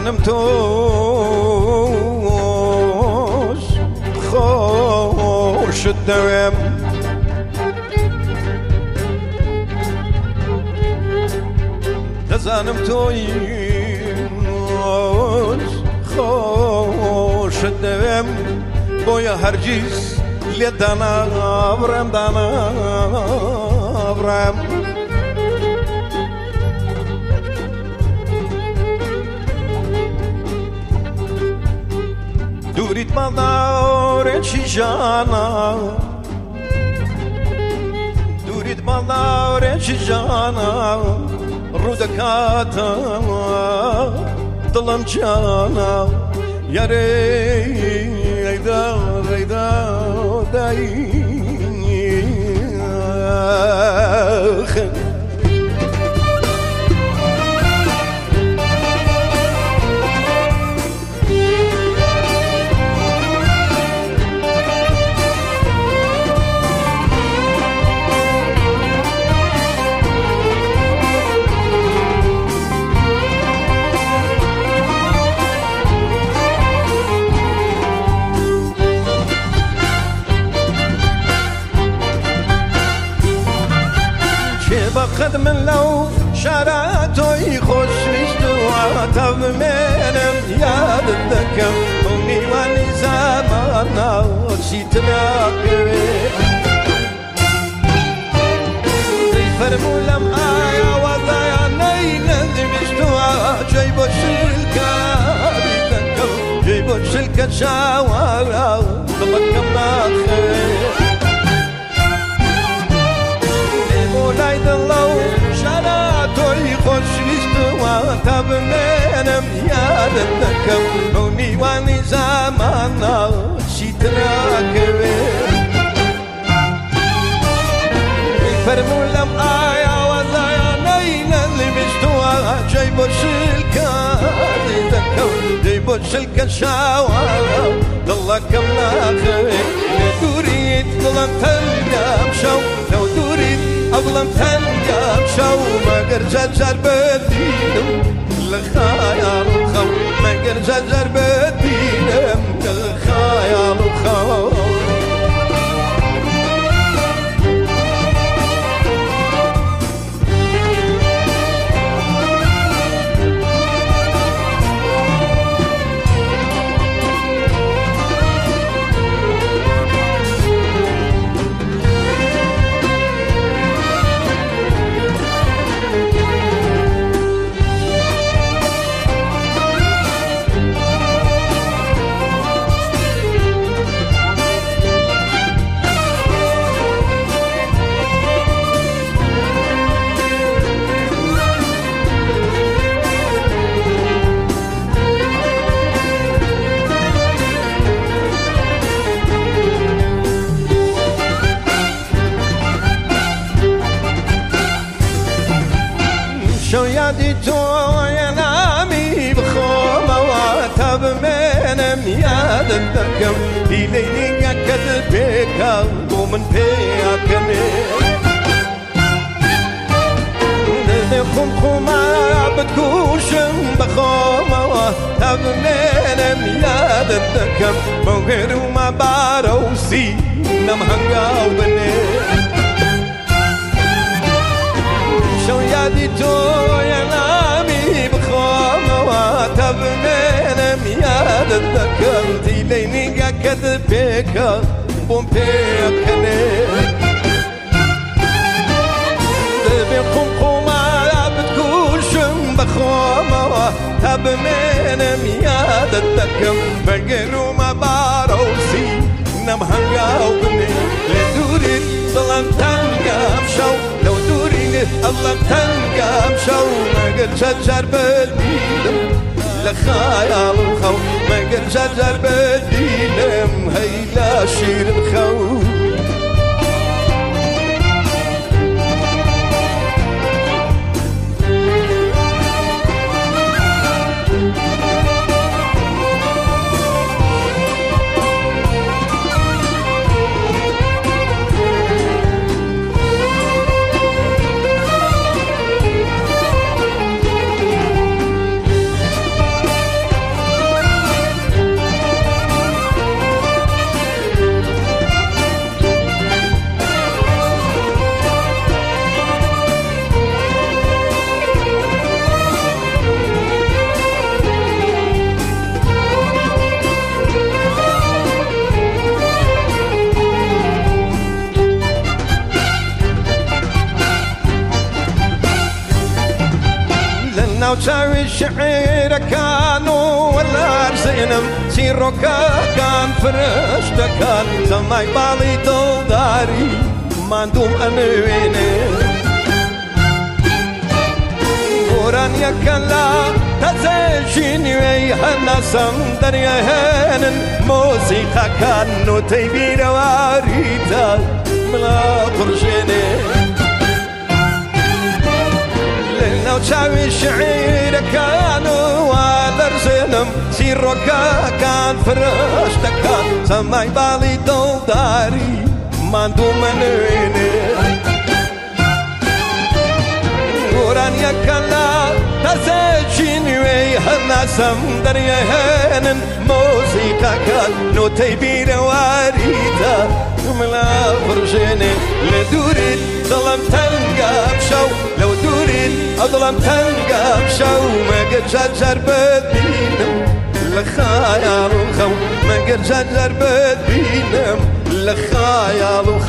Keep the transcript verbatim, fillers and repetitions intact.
دەزانم تۆش خۆشت دەوێم دەزانم تۆی خۆشت دەوێم بۆیە هەرگیز لێ دانابڕێم دانابڕێم دووریت ماڵداڕێکی ژانە دووریت ماڵداڕێکی ژانە ڕوو دەکاتەوە دڵم جانە یارێ ئەیدا ئەیدا دایخ بەقەد من لەو شارە تۆی خۆشویستوە تا بمێنم یادت دەکەم بۆ میوانی زامانە چیترا پێوێ فەرموو لەم ئایا وەڵایانەی نەدیویستوە جێی بۆ شلکاری دەکەم جێی بۆ شلکە چاوەڕە دڵەکەم ناخەوێ لای دڵە و شارە تۆی خۆشویستوە تا بمێنم یادت دەکەم بەو میوانی زامانە چیتراکەوێ فەرموو لەم ئایا وەڵایانەی نەنویستوە جێی بۆ شلکاری دەکەم جێی بۆ شلکە شاوەڕە دڵەکەم ناخەوێ لە دووریت دڵم تەنگام شەو لەو دووریت ئەوڵم تەنگام شەو مەگەر جەرجەر ببینم لە خەیاڵ و خەو مەگەر جەرجەر ببینم لە خەیاڵ و خەو شەو یادی تۆیە نامی بخۆمەوە تا بمێنم یادت دەکەم هیلەی نیگەکەت پێکە بۆ من پێیاکەنێ دڵێ خۆم خۆما بکوشم بخۆمەوە تا بمێنم یادت دەکەم بەو هێرومە بارە و سینەم هەنگاو بنێ شەو یادی تۆیە نامی بخۆمەوە تا بمێنم یادت دەکەم دیلەی نیگەکەت پێکە بۆم پێکەنێ دەبێ خۆم خۆما بتکوشم بخۆمەوە تا بمێنم یادت دەکەم بەگەرومە بارە و سینەم هەنگاو بنێ لێ دووریت دڵم تەنگام شەو لەو دوورینێ ئەڵەم تەنگام شەو مەگەر جەرجەر ببینم لە خەیاڵ و خەو مەگەر جەرجەر ببینم هەی لە شیرن خەو شاوي الشعير كانوا ولا أرزينم سيروكا كان فرشتا كان سماي بالي دولداري ما ندوم أنويني قران يكلا تزيجيني ويهنا سمدريا هنن موسيقى كانوا تيبير واريتا ملا قرشيني لو شاوي الشعير كانوا والرزنم سيروكا كان فرشتا كان سماي بالي دولداري ما ندوم أنويني قران يكلا تزيجيني ويهنا سمدريا هنن موسيقى كانوا تيبير واريتا ملا فرشيني لدوري ظلم تلقى بشو لو دوري أظلم تلقى بشو ما قد جرجر بدينم لخيال الخو ما قد جرجر بدينم لخيال